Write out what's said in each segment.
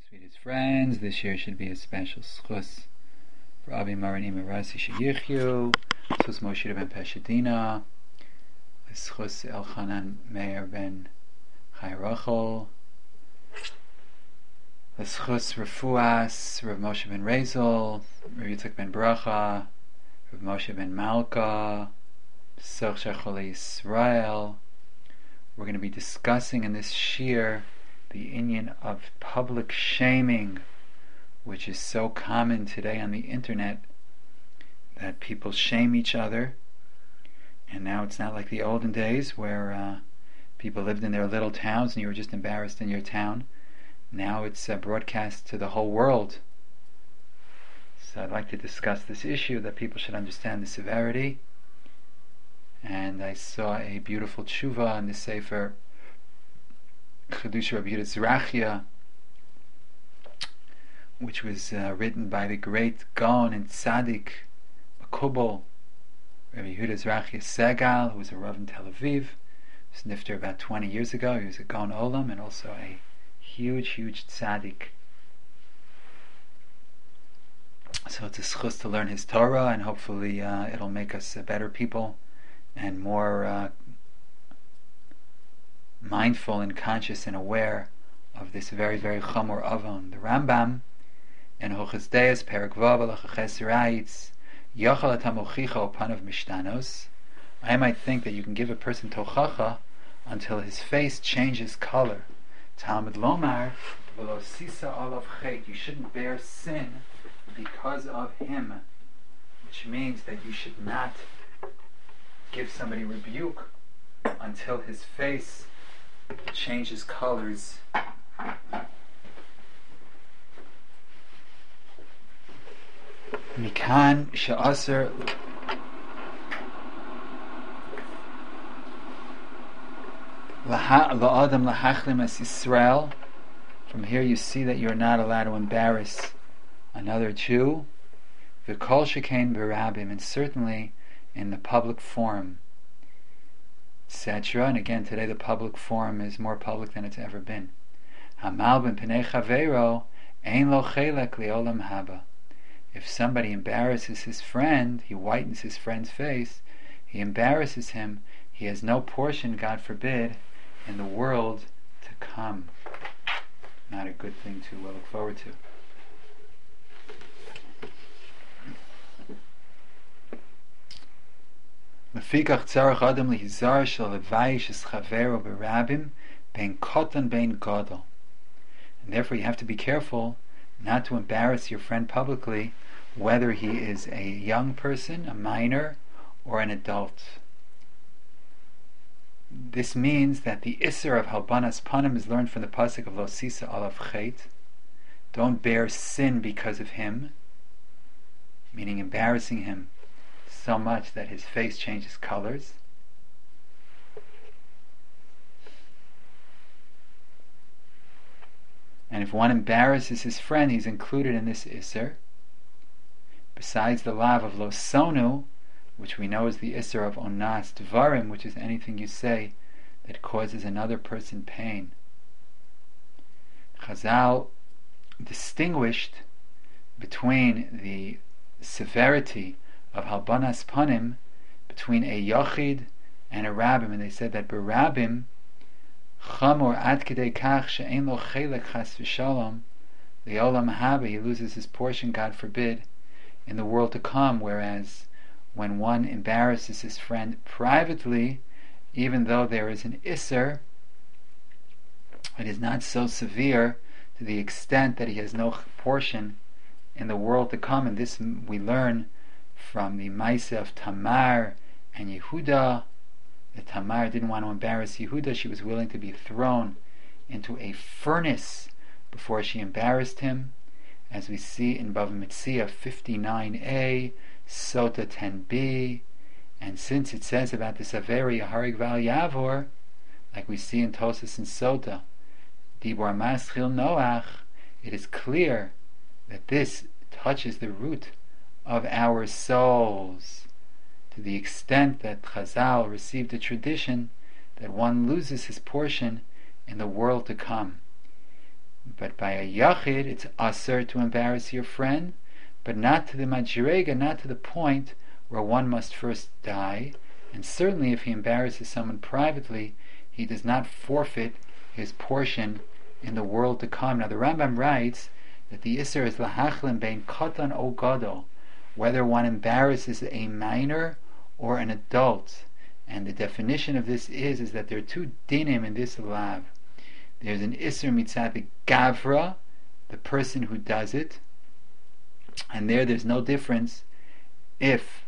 Sweetest friends, this year should be a special schus for Avi Maran Ima Rasi Sheyichyu, schus Moshe ben Peshadina, schus Elchanan Meir ben Chayrachol, schus Refuas Rav Moshe ben Rezel, Rav Yitzchak ben Bracha, Rav Moshe ben Malka, Soch Shechol Yisrael. We're going to be discussing in this shir the inyan of public shaming, which is so common today on the internet, that people shame each other. And now it's not like the olden days where people lived in their little towns and you were just embarrassed in your town. Now it's broadcast to the whole world. So I'd like to discuss this issue, that people should understand the severity. And I saw a beautiful tshuva in the Sefer Chedush Rabbi Yehuda Zrachia, which was written by the great Gaon and Tzaddik Makubal Rabbi Yehuda Zrachia Segal, who was a Rav in Tel Aviv. He was nifter about 20 years ago. He was a Gaon Olam and also a huge Tzaddik. So it's a schus to learn his Torah, and hopefully it'll make us better people and more mindful and conscious and aware of this very chamor avon. The Rambam in Hilchos Deis Perek Vav Halacha writes, Yochel eta mochicha upanav mishtanos. I might think that you can give a person tochacha until his face changes color. Talmud Lomar v'lo sisa alav chet. You shouldn't bear sin because of him, which means that you should not give somebody rebuke until his face changes colors. Mikan she'aser la'adam lahachlim es Yisrael. From here you see that you're not allowed to embarrass another Jew. V'kol shekain b'rabim, and certainly in the public forum, etc. And again, today the public forum is more public than it's ever been. Hamal ben penei chaveiro ein lo chelek leolam haba. If somebody embarrasses his friend, he whitens his friend's face, he embarrasses him, he has no portion, God forbid, in the world to come. Not a good thing to look forward to. Lefikach tzarich adam lihizar shel levayish es chavero berabim bein kotan bein gadol. And therefore you have to be careful not to embarrass your friend publicly, whether he is a young person, a minor, or an adult. This means that the isser of halbanas panim is learned from the pasuk of lo sisa alav chet. Don't bear sin because of him, meaning embarrassing him so much that his face changes colors. And if one embarrasses his friend, he's included in this isser. Besides the lav of lo sonu, which we know is the isser of onas dvarim, which is anything you say that causes another person pain. Chazal distinguished between the severity of halbanas panim between a yachid and a rabbim, and they said that b'rabbim chamor ad kedei kach she'ein lo chelek chas v'shalom le'olam haba, he loses his portion, God forbid, in the world to come. Whereas when one embarrasses his friend privately, even though there is an isser, it is not so severe to the extent that he has no portion in the world to come. And this we learn from the Maaseh of Tamar and Yehuda. That Tamar didn't want to embarrass Yehuda. She was willing to be thrown into a furnace before she embarrassed him, as we see in Bava Metzia 59a, Sota 10b. And since it says about the Saveri Harig Val Yavor, like we see in Tosas and Sota, Dibor Maschil Noach, it is clear that this touches the root of our souls, to the extent that Chazal received a tradition that one loses his portion in the world to come. But by a yachid, it's asur to embarrass your friend, but not to the madrega, not to the point where one must first die. And certainly if he embarrasses someone privately, he does not forfeit his portion in the world to come. Now the Rambam writes that the Isser is lahachlim bein katan o gadol, whether one embarrasses a minor or an adult. And the definition of this is that there are two dinim in this lav. There's an Isser mitzad the gavra, the person who does it, and there's no difference if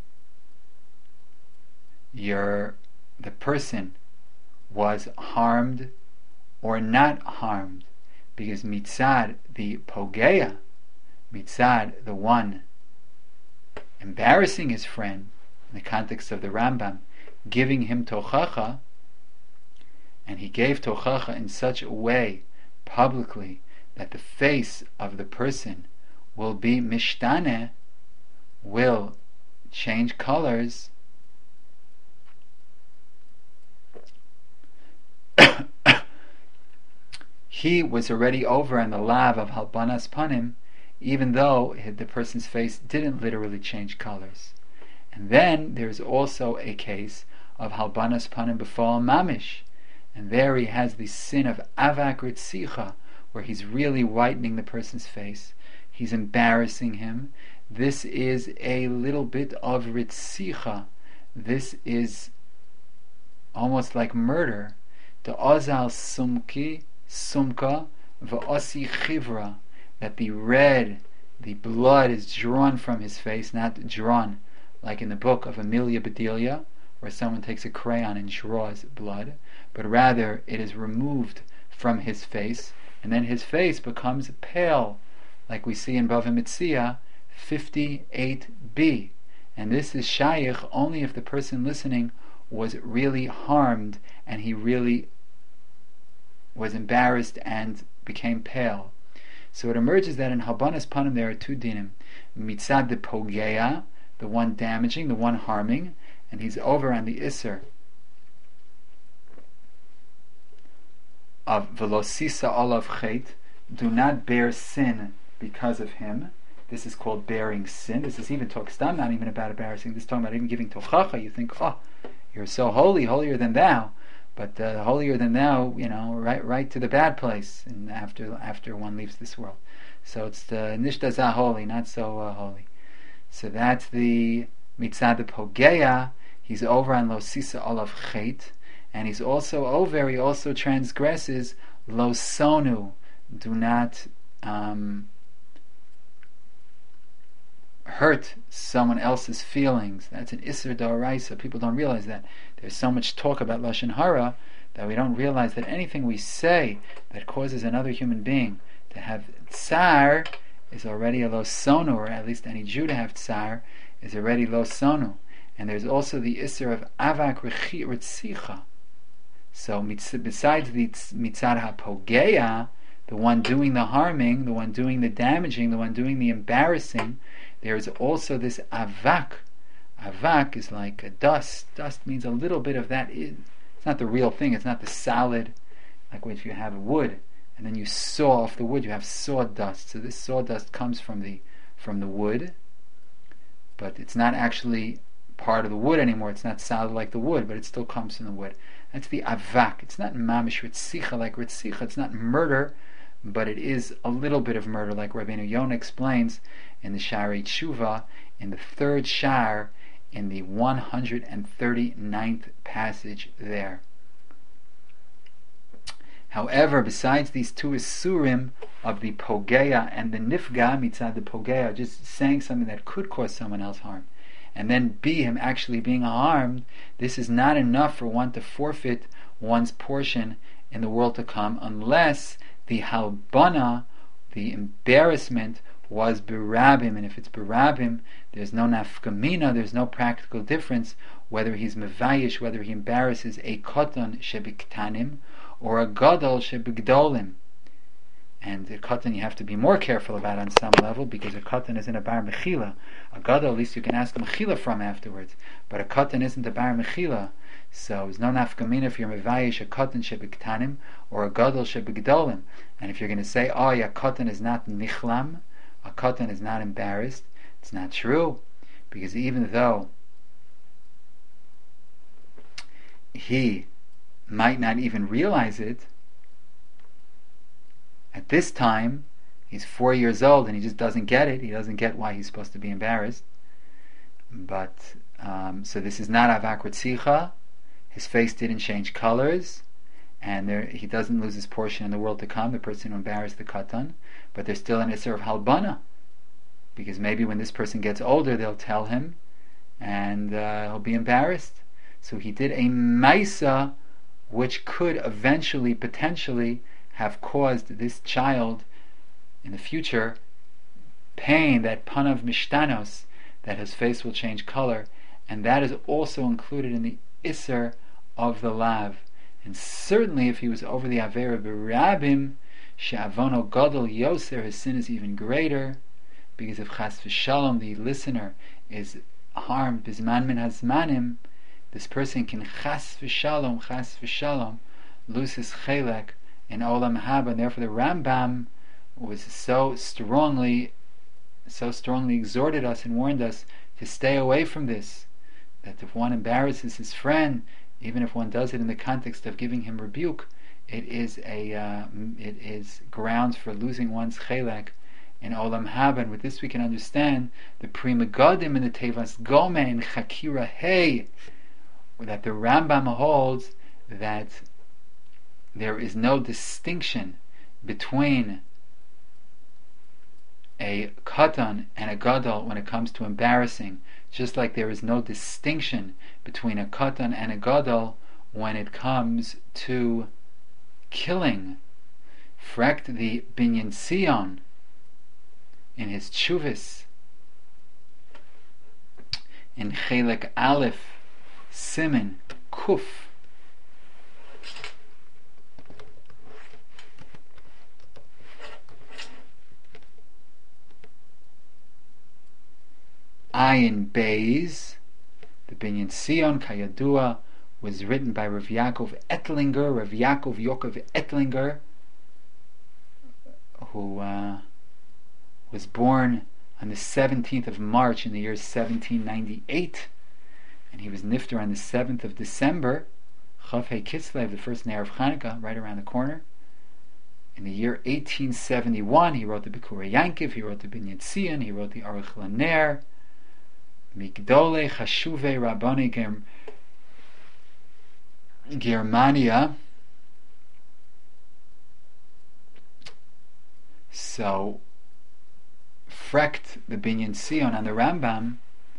the person was harmed or not harmed, because mitzad the pogeya, mitzad the one embarrassing his friend, in the context of the Rambam, giving him tochacha, and he gave tochacha in such a way publicly that the face of the person will be mishtane, will change colors. He was already over on the lav of halbanas panim, even though the person's face didn't literally change colors. And then there's also a case of halbanas panim b'fal mamish, and there he has the sin of avak ritzicha, where he's really whitening the person's face, he's embarrassing him. This is a little bit of ritzicha. This is almost like murder. The ozal sumka v'osi chivra, that the blood is drawn from his face, not drawn like in the book of Amelia Bedelia, where someone takes a crayon and draws blood, but rather it is removed from his face, and then his face becomes pale, like we see in Bava Metzia 58b. And this is shaykh only if the person listening was really harmed and he really was embarrassed and became pale. So it emerges that in halbanas panim there are two dinim: mitzad the pogeya, the one damaging, the one harming, and he's over on the isser of velosisa olav chet, do not bear sin because of him. This is called bearing sin. This is even talkstam, not even about embarrassing. This is talking about even giving tochacha. You think, oh, you're so holy, holier than thou, but holier than thou, right to the bad place, and after one leaves this world. So it's the nishtazah holy, not so holy. So that's the mitzad pogeya. He's over on lo sisa olav chet, and he also transgresses lo sonu. Do not hurt someone else's feelings. That's an Isser D'Oraisa. People don't realize that. There's so much talk about Lashon Hara that we don't realize that anything we say that causes another human being to have tsar is already a lo sonu, or at least any Jew to have tsar is already lo sonu. And there's also the Isser of avak ritzicha. So besides the mitzad ha-pogeya, the one doing the harming, the one doing the damaging, the one doing the embarrassing, there is also this avak. Avak is like a dust. Dust means a little bit of that. It's not the real thing. It's not the solid, like if you have wood and then you saw off the wood, you have sawdust. So this sawdust comes from the wood, but it's not actually part of the wood anymore. It's not solid like the wood, but it still comes from the wood. That's the avak. It's not mamish ritzicha like ritzicha. It's not murder, but it is a little bit of murder, like Rabbeinu Yonah explains in the Sha'arei Tshuva, in the third Sha'ar, in the 139th passage there. However, besides these two Isurim of the Pogeya and the Nifga mitzad the Pogeya, just saying something that could cause someone else harm, and then him actually being harmed, this is not enough for one to forfeit one's portion in the world to come, unless the halbana, the embarrassment, was berabim. And if it's berabim, there's no nafkamina, there's no practical difference whether he's mevayish, whether he embarrasses a koton shebiktanim or a gadol shebigdolim. And a koton you have to be more careful about on some level, because a koton isn't a bar mechila. A gadol, at least you can ask mechila from afterwards, but a koton isn't a bar mechila. So there's no nafkamina if you're mevayish a katan shebektanim or a gadol shebegdolim. And if you're going to say, oh, a katan is not nichlam, a katan is not embarrassed, it's not true, because even though he might not even realize it, at this time he's 4 years old and he just doesn't get it. He doesn't get why he's supposed to be embarrassed. But so this is not avak ritzicha. His face didn't change colors, and he doesn't lose his portion in the world to come, the person who embarrassed the katan. But there's still an isser of halbana, because maybe when this person gets older, they'll tell him, and he'll be embarrassed. So he did a maisa, which could eventually, potentially, have caused this child in the future pain, that panav mishtanos, that his face will change color, and that is also included in the isser of the lav. And certainly if he was over the avera berabim, she'avono gadol yoser, his sin is even greater, because if chas v'shalom, the listener, is harmed bizman min hazmanim, this person can chas v'shalom lose his chelek in olam haba. And therefore the Rambam was so strongly exhorted us and warned us to stay away from this, that if one embarrasses his friend, even if one does it in the context of giving him rebuke, it is grounds for losing one's chelek in olam haba. And with this we can understand the Pri Megadim in the Tevas Gomeh in Chakira Hey, that the Rambam holds that there is no distinction between a katan and a gadol when it comes to embarrassing, just like there is no distinction between a katan and a gadol when it comes to killing. Frekt the Binyan Sion in his Tshuvis in Chelek Aleph Siman Kuf Ayin Beis, the Binyan Sion Kayadua was written by Rav Yaakov Ettlinger, Rav Yaakov Ettlinger, who was born on the 17th of March in the year 1798, and he was nifter on the 7th of December, Chav Hei Kislev, the first Ner of Chanukah, right around the corner. In the year 1871, he wrote the Bikurei Yankiv, he wrote the Binyan Sion, he wrote the Aruch LaNer, Migdole Chashuve Rabbani Germania. So, frekt the Binyan Sion on the Rambam,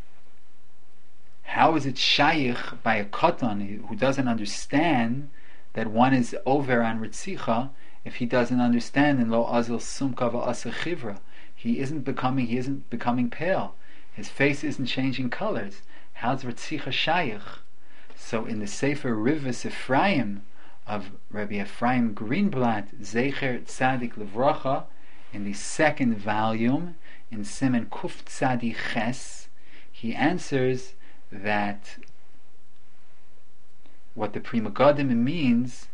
how is it shaykh by a katan who doesn't understand that one is over on Ritzicha, if he doesn't understand in Lo Azil Sumka V'Asa Chivra? He isn't becoming pale. His face isn't changing colors. How's Ritzicha shaykh? So in the Sefer Rivas Ephraim of Rabbi Ephraim Greenblatt, Zecher Tzadik Levracha, in the second volume, in Siman Kuf Tzadik Ches, he answers that what the Pri Megadim means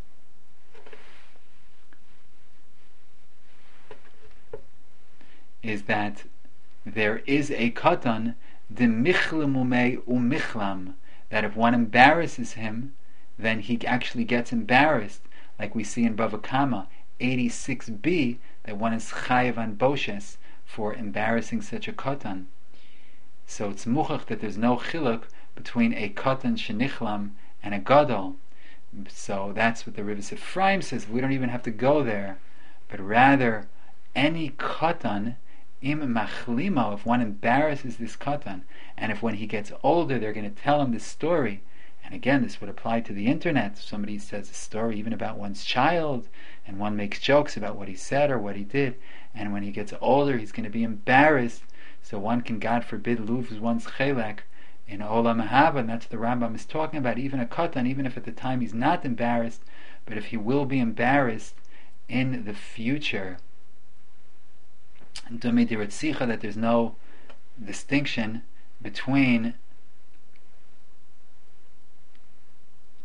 is that there is a katan de michlamumei umichlam, that if one embarrasses him, then he actually gets embarrassed, like we see in Bava Kama 86b, that one is chayav an boshes for embarrassing such a katan. So it's muchach that there's no chiluk between a katan shenichlam and a gadol. So that's what the Rivas Ephraim says. We don't even have to go there, but rather any katan im machlimo, if one embarrasses this katan, and if when he gets older they're going to tell him this story, and again this would apply to the internet, if somebody says a story even about one's child, and one makes jokes about what he said or what he did, and when he gets older he's going to be embarrassed, so one can, God forbid, lose one's chelek in olam haba, and that's what the Rambam is talking about. Even a katan, even if at the time he's not embarrassed, but if he will be embarrassed in the future, that there's no distinction between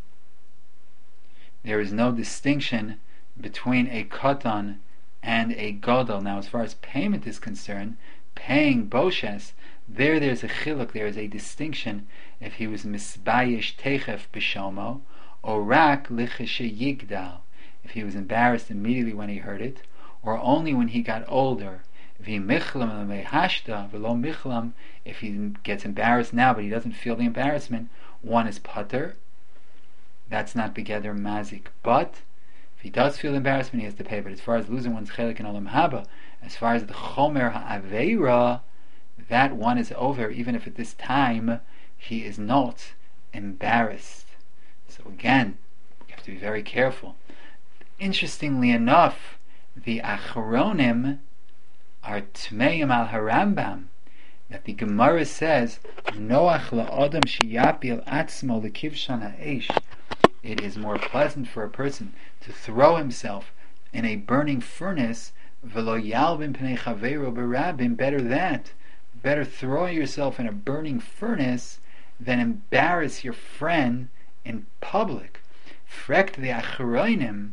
there is no distinction between a katan and a gadol. Now, as far as payment is concerned, paying boshes, there's a chiluk, there is a distinction if he was misbayish techef b'shomo, or rak lichishe yigdal, if he was embarrassed immediately when he heard it, or only when he got older. If he mechlam v'lo michlam, if he gets embarrassed now but he doesn't feel the embarrassment, one is pater. That's not begeder mazik. But if he does feel embarrassment, he has to pay. But as far as losing one's chelik in olam haba, as far as the chomer ha'aveira, that one is over, even if at this time he is not embarrassed. So again, we have to be very careful. Interestingly enough, the Achronim are Tmeim al Harambam, that the Gemara says, Noach la'adam sheyapil atzmo lekivshan ha'esh. It is more pleasant for a person to throw himself in a burning furnace, v'lo yalbim pnei chaveiro berabim, better throw yourself in a burning furnace than embarrass your friend in public. Frekt the Achronim,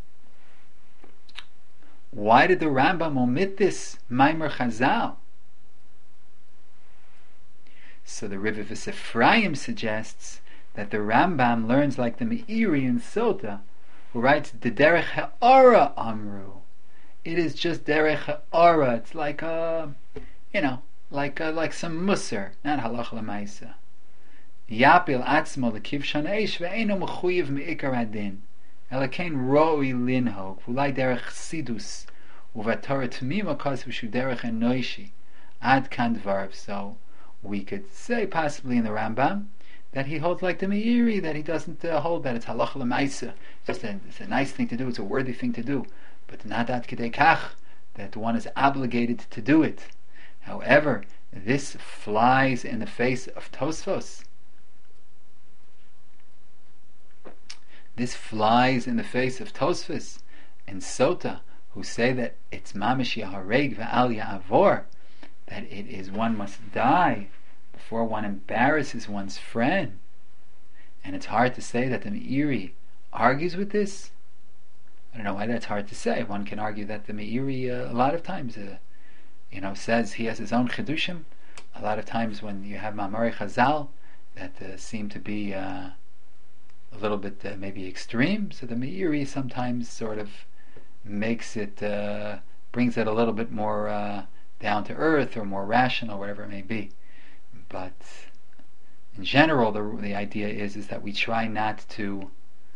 why did the Rambam omit this Maimer Chazal? So the Rivivus Ephraim suggests that the Rambam learns like the Meiri in Sota, who writes, the Derech Ha'ara Amru. It is just Derech Ha'ara. It's like like some Musar, not Halach L'Maisa. Yapil Atzmo L'Kivshan Eish Ve'eno Mechuyev Me'ikar Adin. Elakain roi linhog, vulai derech sidus, uvatorah tmima kos v'shu derech enoishi, ad kan dvarv. So we could say possibly in the Rambam that he holds like the Meiri, that he doesn't hold that it's halacha l'maisa. It's a nice thing to do, it's a worthy thing to do, but not ad kidei kach, that one is obligated to do it. However, this flies in the face of Tosfos. This flies in the face of Tosfos and Sota, who say that it's mamish yahareg ve'al ya'avor, that it is one must die before one embarrasses one's friend. And it's hard to say that the Meiri argues with this. I don't know why that's hard to say. One can argue that the Meiri a lot of times says he has his own chidushim. A lot of times when you have Ma'amari Chazal that seem to be a little bit maybe extreme, so the Meiri sometimes sort of makes it, brings it a little bit more down to earth or more rational, whatever it may be. But in general, the idea is that we try not to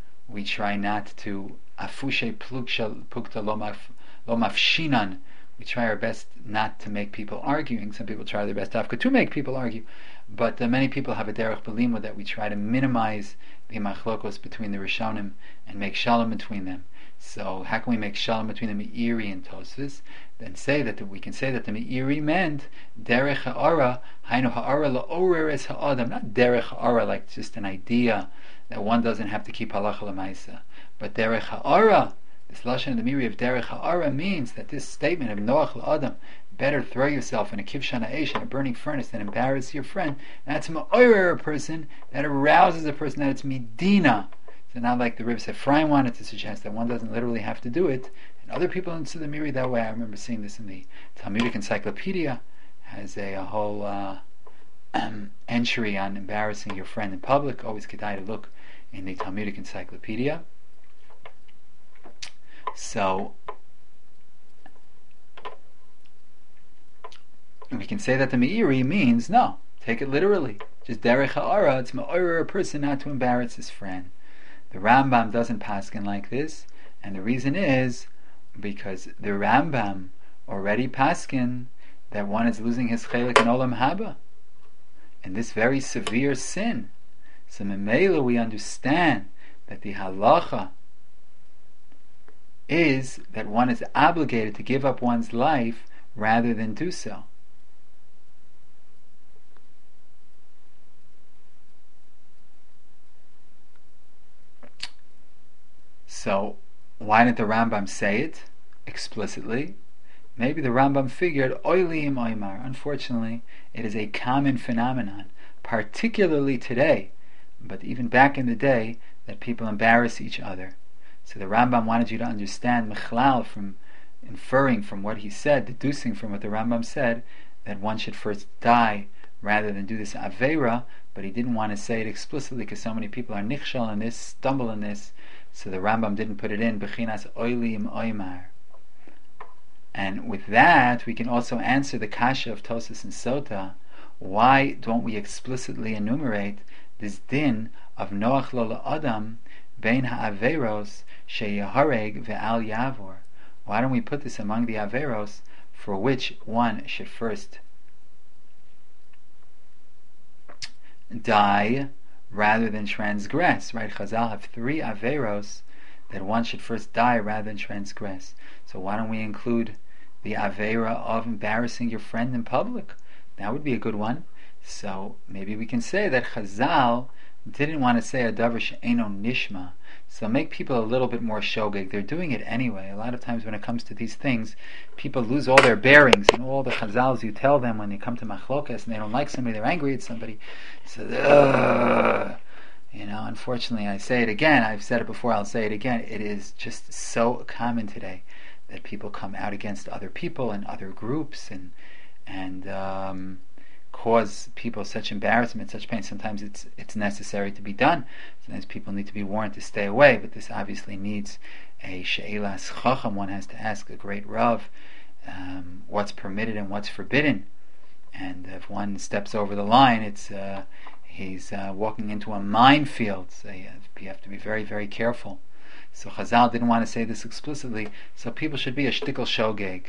afushe pluksha pukta lo mafshinan. We try our best not to make people arguing. Some people try their best to make people argue, but many people have a derech belima that we try to minimize the machlokos between the Rishonim and make shalom between them. So how can we make shalom between the Meiri and Tosfos? Then say that we can say that the Meiri meant derech ha'ara, hainu ha'ara la'oreres ha'adam, not derech ha'ara like just an idea that one doesn't have to keep halacha l'maisa, but derech ha'ara. This lashon of the Meiri of derech ha'ara means that this statement of Noach la'adam, better throw yourself in a kivshan ha'esh, in a burning furnace, than embarrass your friend. That's a person that arouses a person, that it's medina. So not like the Rivivus Ephraim wanted to suggest that one doesn't literally have to do it, and other people into the Meiri that way. I remember seeing this in the Talmudic Encyclopedia, has a whole entry on embarrassing your friend in public. Always kedai to look in the Talmudic Encyclopedia. So we can say that the Meiri means, no, take it literally. Just derech ha'ara, it's ma'orer a person not to embarrass his friend. The Rambam doesn't paskin like this, and the reason is because the Rambam already paskin that one is losing his chelik in olam haba, and this very severe sin. So memela we understand that the halacha is that one is obligated to give up one's life rather than do so. So why didn't the Rambam say it explicitly? Maybe the Rambam figured oilim oimar. Unfortunately, it is a common phenomenon, particularly today, but even back in the day, that people embarrass each other. So the Rambam wanted you to understand Mechlal from inferring from what he said, deducing from what the Rambam said, that one should first die rather than do this Aveira, but he didn't want to say it explicitly because so many people are nichshal in this, stumble in this, so the Rambam didn't put it in, Bechinas Oilim Oimar. And with that, we can also answer the kasha of Tosas and Sota. Why don't we explicitly enumerate this din of Noach lo Adam bein ha'averos sheyahareg ve'al yavor? Why don't we put this among the averos for which one should first die rather than transgress? Right? Chazal have 3 averos that one should first die rather than transgress. So why don't we include the avera of embarrassing your friend in public? That would be a good one. So maybe we can say that Chazal didn't want to say a davar she'eino nishma, so make people a little bit more shogeg. They're doing it anyway. A lot of times when it comes to these things, people lose all their bearings, and all the Chazals you tell them when they come to machlokas and they don't like somebody, they're angry at somebody. So, unfortunately, I say it again. I've said it before. I'll say it again. It is just so common today that people come out against other people and other groups and cause people such embarrassment, such pain. Sometimes it's necessary to be done. Sometimes people need to be warned to stay away, but this obviously needs a she'elas chacham. One has to ask a great Rav what's permitted and what's forbidden. And if one steps over the line, he's walking into a minefield. So you have to be very, very careful. So Chazal didn't want to say this explicitly, so people should be a shtickle shogeg.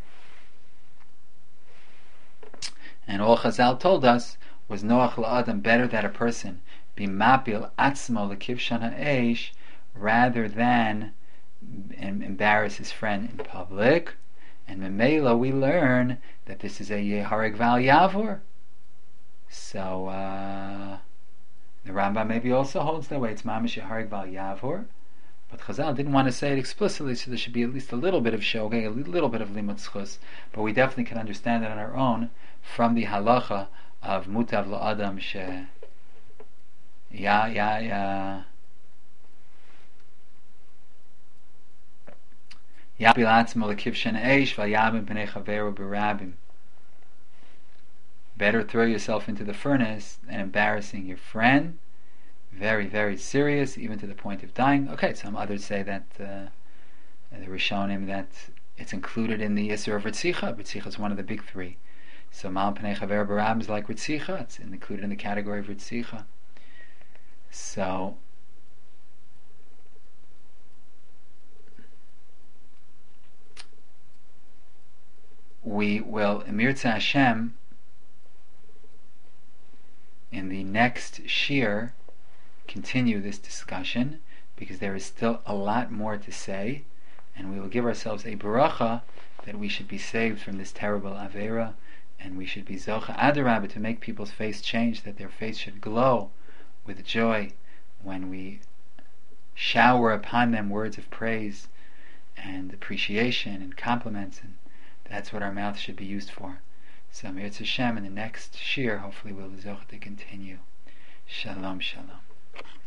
And all Chazal told us was Noach la'adam, better that a person be mapil atzmo l'kivshan ha'esh rather than embarrass his friend in public. And memela we learn that this is a yehareg val yavor. So the Rambam maybe also holds that way. It's mamish yehareg val yavor. But Chazal didn't want to say it explicitly, so there should be at least a little bit of shogeg, a little bit of limud zchus. But we definitely can understand it on our own from the halacha of mutav la'adam she yapil atzmo l'kivshan eish v'yabim b'nei chaveru b'rabim. Better throw yourself into the furnace than embarrassing your friend. Very, very serious, even to the point of dying. Okay, some others say that the Rishonim that it's included in the Yisur of Ritzicha. Ritzicha is one of the big 3. So Mal Pnei Chaver Barab is like Ritzicha. It's included in the category of Ritzicha. So we will, Emirza Hashem, in the next shir, continue this discussion, because there is still a lot more to say, and we will give ourselves a baracha that we should be saved from this terrible avera, and we should be zocha adarabah to make people's face change, that their face should glow with joy when we shower upon them words of praise and appreciation and compliments, and that's what our mouth should be used for. So Mirz Hashem, in the next shir, hopefully we'll be zocha to continue. Shalom, shalom.